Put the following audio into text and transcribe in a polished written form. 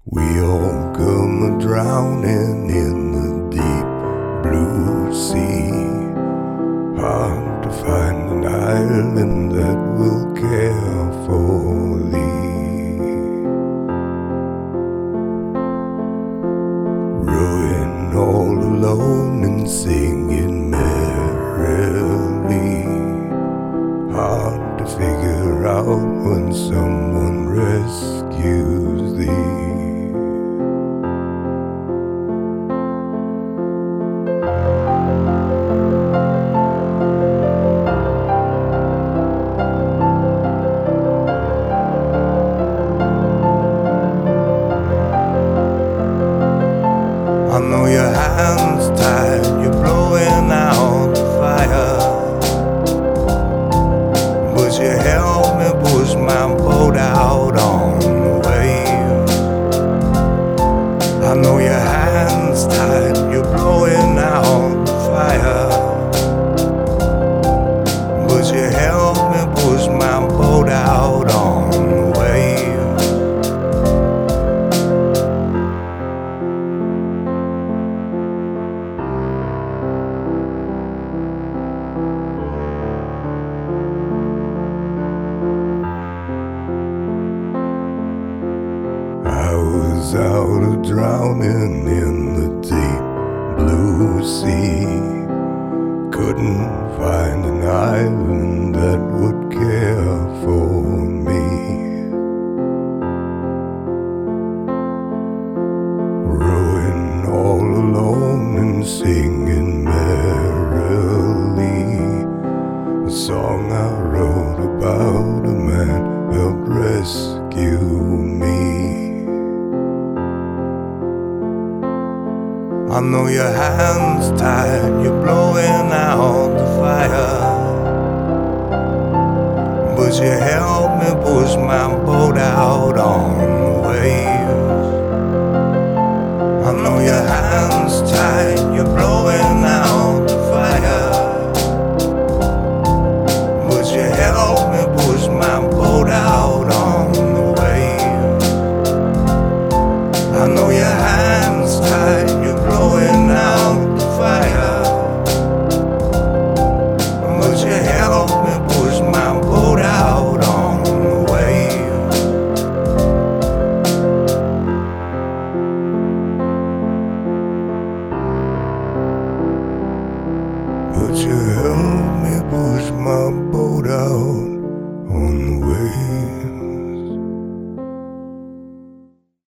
We all come drowning in the deep blue sea. Hard to find an island that will care for thee. Rowing all alone and singing merrily. Hard to figure out when someone rescues thee. I know your hands tied, you're blowing out the fire, but you helped me push my boat out on the wave. I know your hands tied, you're blowing out the fire, but you helped me push my boat out on the wave. I was out of drowning in the deep blue sea. Couldn't find an island that would care for me. Rowing all alone and singing merrily. A song I wrote about a man helped rescue me. I know your hands tied, you're blowing out the fire, but you helped me push my boat out on the